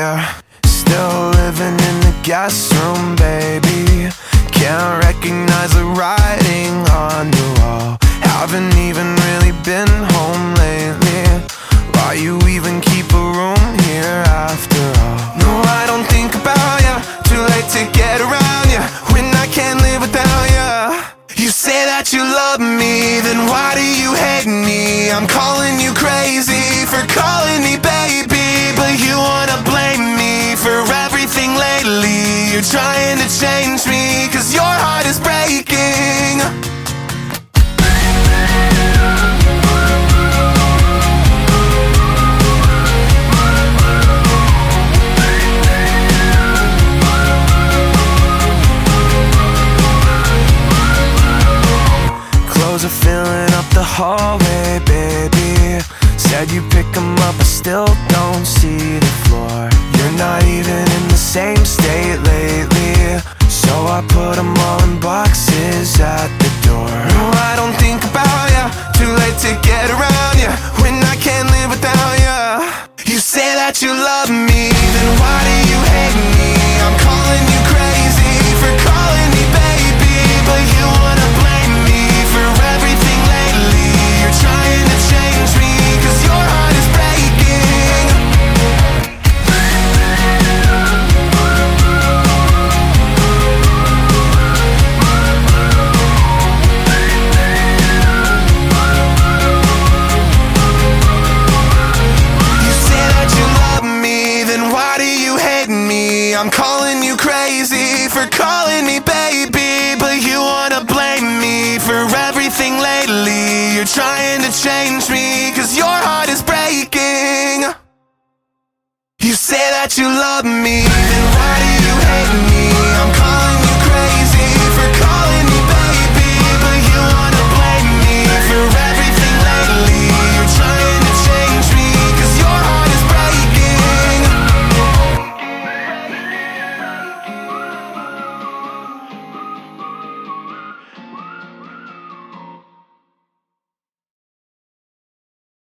yeah. Still living in the guest room, baby. Can't recognize the writing on the wall. Haven't even really been home lately. Why you even keep a room here after all? No, I don't think about ya. Too late to get around ya when I can't live without ya. You say that you love me, then why do you hate me? I'm calling you crazy for calling me baby, but you wanna blame me for everything lately. You're trying to change me, cause your heart is breaking. Clothes are filling up the hallway, baby. Said you pick them up, but still don't see the floor. You're not even in the same state lately, so I put them all in boxes at the door. No, I don't think about ya. Too late to get around ya when I can't live without ya. You say that you love me, then why do you hate me? I'm calling you crazy for calling me baby, but you wanna blame me for everything lately. You're trying to change me, cause your heart is breaking. You say that you love me, then why do you hate me? I'm calling you crazy for calling me baby, but you wanna blame me for everything lately. You're trying to change me, cause your heart is breaking. You say that you love me,